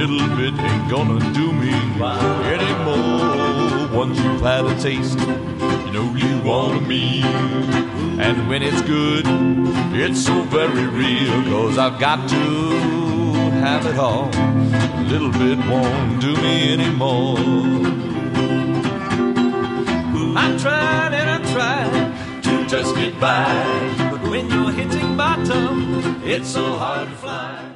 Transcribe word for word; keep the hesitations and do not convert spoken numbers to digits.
little bit ain't gonna do me anymore. Once you've had a taste, you know you want me. And when it's good, it's so very real. Cause I've got to have it all. A little bit won't do me anymore. I tried and I tried to just get by, but when you're hitting bottom, it's so hard to fly.